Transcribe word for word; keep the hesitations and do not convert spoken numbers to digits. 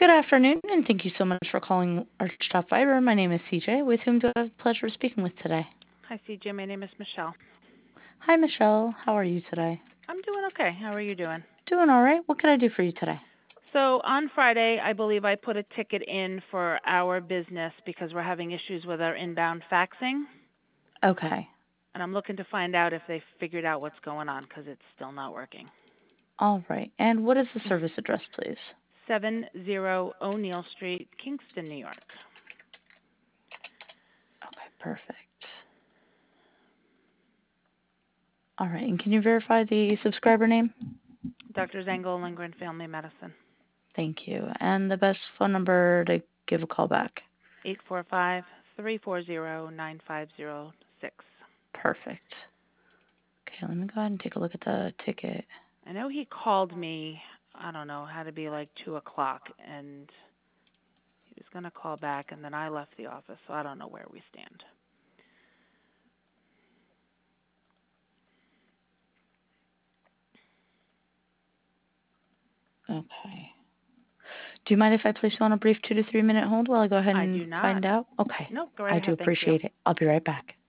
Good afternoon, and thank you so much for calling Archtop Fiber. My name is C J, with whom do I have the pleasure of speaking with today? Hi, C J. My name is Michelle. Hi, Michelle. How are you today? I'm doing okay. How are you doing? Doing all right. What can I do for you today? So on Friday, I believe I put a ticket in for our business because we're having issues with our inbound faxing, Okay. and I'm looking to find out if they figured out what's going on because it's still not working. All right. And what is the service address, please? seven zero O'Neill Street, Kingston, New York. Okay, perfect. All right. And can you verify the subscriber name? Doctor Zengel, Lindgren Family Medicine. Thank you. And the best phone number to give a call back? eight four five, three four zero, nine five zero six. Perfect. Okay, let me go ahead and take a look at the ticket. I know he called me, I don't know, had to be like two o'clock, and he was going to call back, and then I left the office, so I don't know where we stand. Okay. Do you mind if I place you on a brief two to three minute hold while I go ahead I do and not. find out? Okay. Nope, go right I do ahead. Thank you. appreciate it. I'll be right back.